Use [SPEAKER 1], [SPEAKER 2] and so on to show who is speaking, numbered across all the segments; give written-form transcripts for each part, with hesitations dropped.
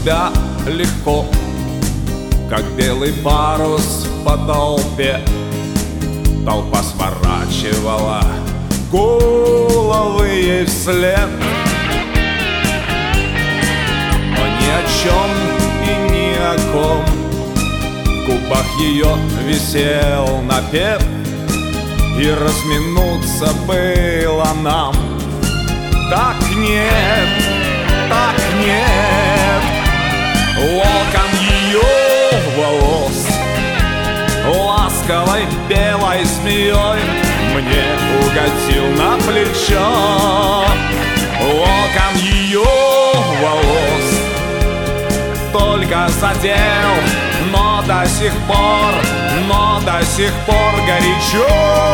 [SPEAKER 1] себя легко, как белый парус по толпе. Толпа сворачивала головы ей вслед, но ни о чем и ни о ком. В губах ее висел напев, и разминуться было нам. Так нет, так нет. Локон ее волос ласковой белой змеей мне угодил на плечо. Локон ее волос только задел, но до сих пор горячо.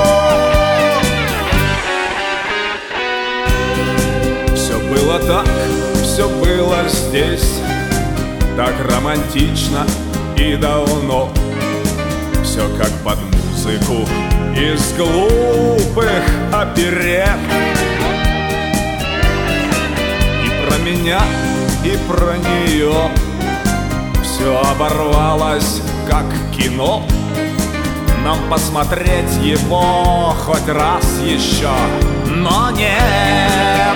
[SPEAKER 1] Все было так, все было здесь, так романтично и давно. Все как под музыку из глупых оперет. И про меня, и про нее все оборвалось, как кино. Нам посмотреть его хоть раз еще, но нет.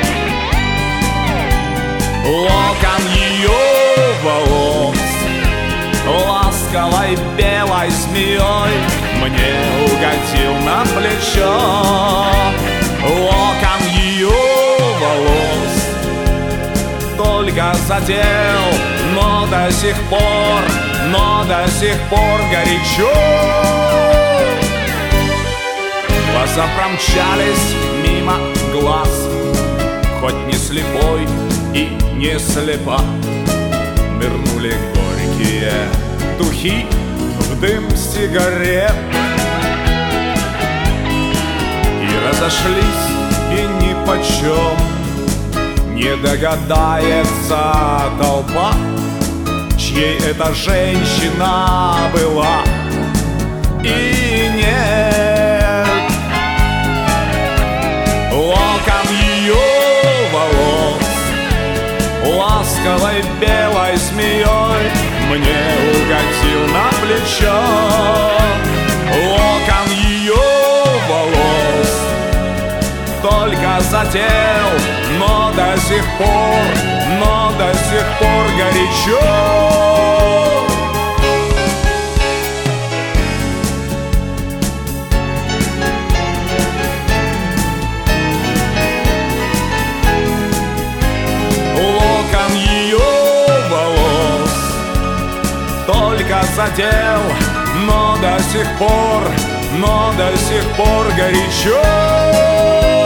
[SPEAKER 1] Локон ее волос ласковой белой змеей мне угодил на плечо. Локон ее волос только задел, но до сих пор горячо. Глаза промчались мимо глаз, хоть не слепой и не слепа. Нырнули горькие духи в дым сигарет и разошлись, и нипочем не догадается толпа, чьей эта женщина была. И нет, локон ее волос ласковой белой змеей мне угодил на плечо. Локон ее волос только задел, но до сих пор горячо. Локон ее волос только задел, но до сих пор горячо.